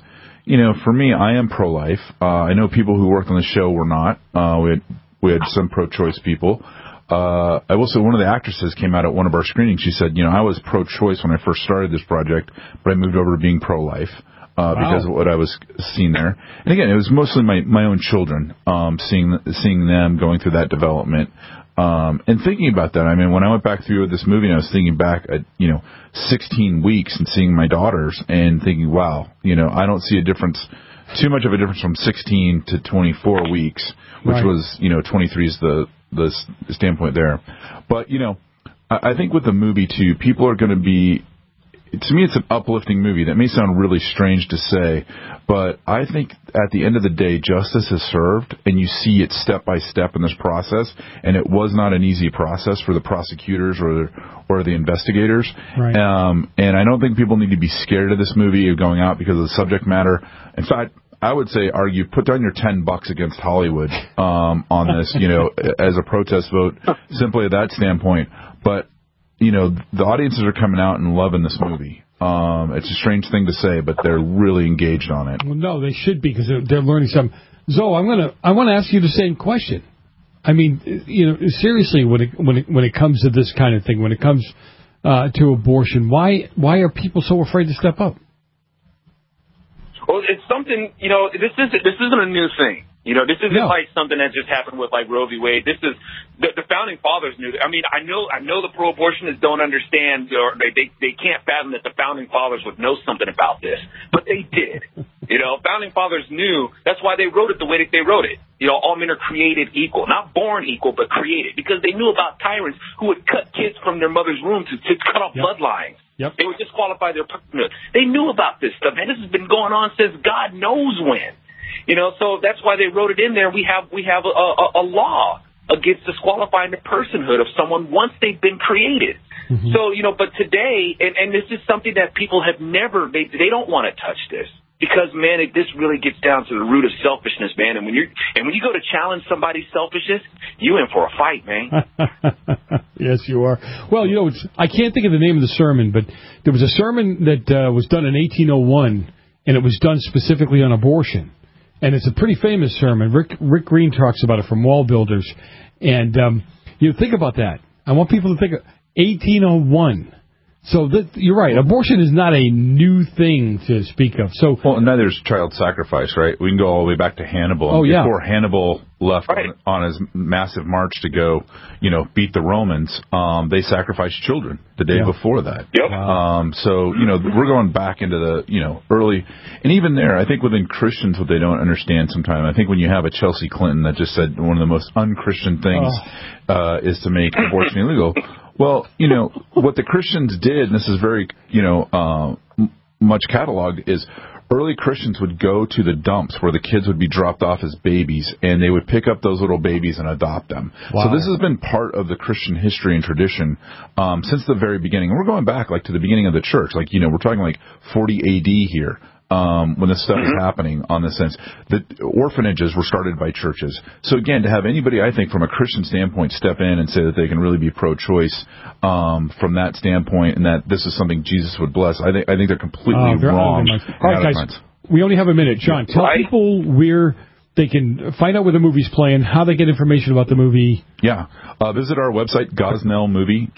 for me, I am pro-life. I know people who worked on the show were not. We had some pro-choice people. I will say one of the actresses came out at one of our screenings. She said, I was pro-choice when I first started this project, but I moved over to being pro-life. Because of what I was seeing there. And again, it was mostly my own children, seeing them going through that development. And thinking about that, I mean, when I went back through this movie, and I was thinking back at, 16 weeks and seeing my daughters and thinking, wow, I don't see too much of a difference from 16 to 24 weeks, which was, 23 is the standpoint there. But, I think with the movie too, people are going to be, to me, it's an uplifting movie. That may sound really strange to say, but I think at the end of the day, justice is served, and you see it step by step in this process, and it was not an easy process for the prosecutors or the investigators. Right. And I don't think people need to be scared of this movie or going out because of the subject matter. In fact, I would say put down your $10 against Hollywood on this, as a protest vote, simply at that standpoint. But the audiences are coming out and loving this movie. It's a strange thing to say, but they're really engaged on it. Well, no, they should be, because they're learning something. Zoe, I want to ask you the same question. I mean, seriously, when it comes to this kind of thing, when it comes to abortion, why are people so afraid to step up? Well, it's something, this isn't a new thing. This isn't like something that just happened with like Roe v. Wade. This is the founding fathers knew. I mean, I know the pro-abortionists don't understand, or they can't fathom that the founding fathers would know something about this, but they did. Founding fathers knew. That's why they wrote it the way that they wrote it. All men are created equal, not born equal, but created, because they knew about tyrants who would cut kids from their mother's womb to cut off bloodlines. Yep. They would disqualify their personhood. They knew about this stuff, and this has been going on since God knows when. So that's why they wrote it in there. We have a law against disqualifying the personhood of someone once they've been created. Mm-hmm. So, but today, and this is something that people have never, they don't want to touch this. Because, man, this really gets down to the root of selfishness, man. And when you go to challenge somebody's selfishness, you in for a fight, man. Yes, you are. Well, I can't think of the name of the sermon, but there was a sermon that was done in 1801, and it was done specifically on abortion. And it's a pretty famous sermon. Rick Green talks about it from Wall Builders. And think about that. I want people to think of 1801. So you're right. Abortion is not a new thing to speak of. So, well, and neither is child sacrifice, right? We can go all the way back to Hannibal. Oh, yeah. Before Hannibal left on his massive march to go, beat the Romans, they sacrificed children the day before that. Yep. So, we're going back into the, early, and even there, I think within Christians, what they don't understand sometimes, I think when you have a Chelsea Clinton that just said one of the most unchristian things is to make abortion illegal. Well, what the Christians did, and this is very, much cataloged, is early Christians would go to the dumps where the kids would be dropped off as babies, and they would pick up those little babies and adopt them. Wow. So this has been part of the Christian history and tradition since the very beginning. And we're going back, to the beginning of the church. We're talking 40 A.D. here. When this stuff is happening on this sense. The orphanages were started by churches. So again, to have anybody, I think, from a Christian standpoint, step in and say that they can really be pro-choice from that standpoint, and that this is something Jesus would bless, I think they're completely wrong. All right, guys, we only have a minute. John, tell people where they can find out where the movie's playing, how they get information about the movie. Yeah. Visit our website, Gosnell Movie,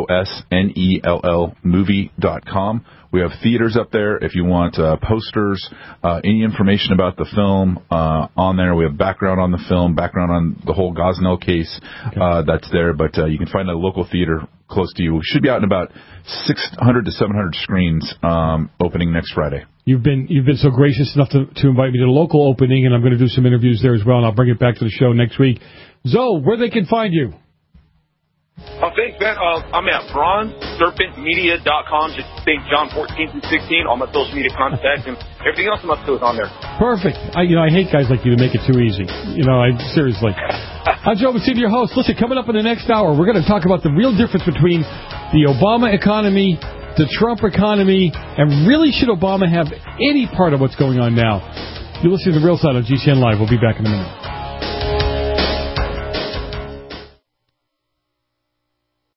GOSNELL movie.com. We have theaters up there. If you want posters, any information about the film on there. We have background on the film, background on the whole Gosnell case. That's there. But you can find a local theater close to you. We should be out in about 600 to 700 screens opening next Friday. You've been so gracious enough to invite me to the local opening, and I'm going to do some interviews there as well, and I'll bring it back to the show next week. Zoe, where they can find you? Thanks, man. I'm at bronzeserpentmedia.com. Just think John 14-16. All my social media contacts and everything else I'm up to is on there. Perfect. I hate guys like you to make it too easy. Seriously. I'm Joe Messina, your host. Listen, coming up in the next hour, we're going to talk about the real difference between the Obama economy, the Trump economy, and really should Obama have any part of what's going on now? You're listening to The Real Side on GCN Live. We'll be back in a minute.